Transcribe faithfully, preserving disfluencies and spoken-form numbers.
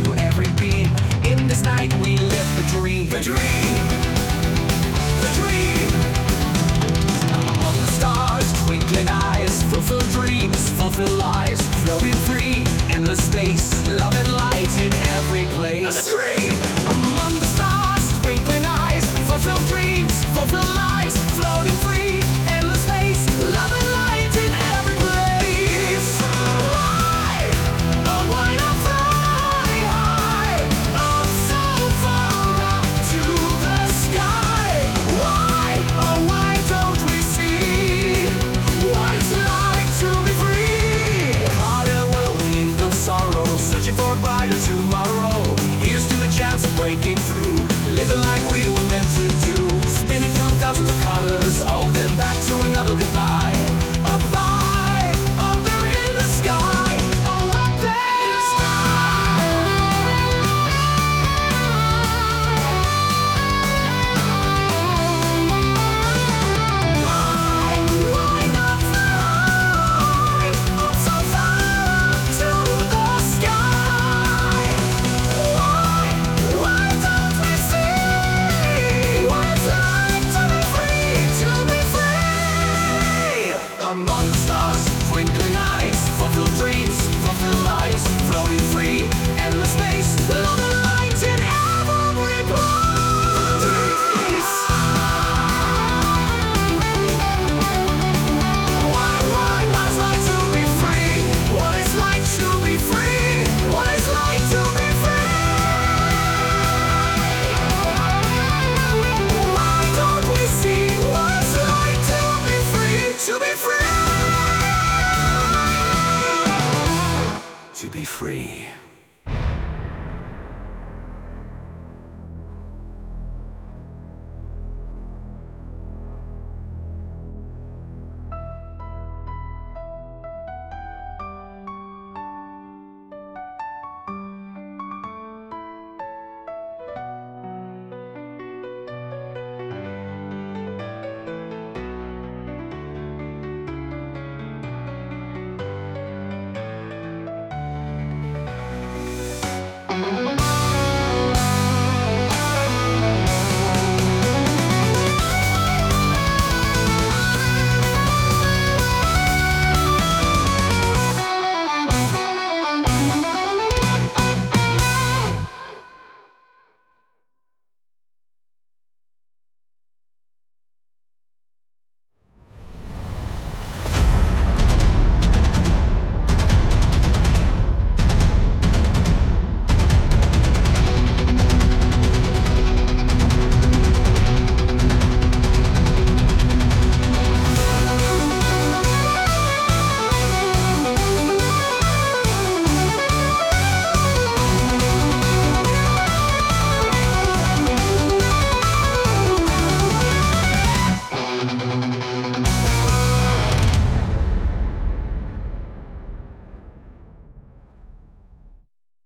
to every being. In this night we live the dream. The dream. The dream. Among the stars, twinkling eyes, fulfill dreams, fulfill lies, floating free, endless space, love and light in every place. The dream. Among the stars, twinkling eyes, fulfill dreams, fulfill lies, floating free, endless space, love and light in every place. Why? Oh, why not fly high? Up so far up to the sky. Why? Oh, why don't we see what it's like to be free? Heart and whirlwind of sorrow, searching for a brighter tomorrow. Here's to the chance of breaking through, living like we were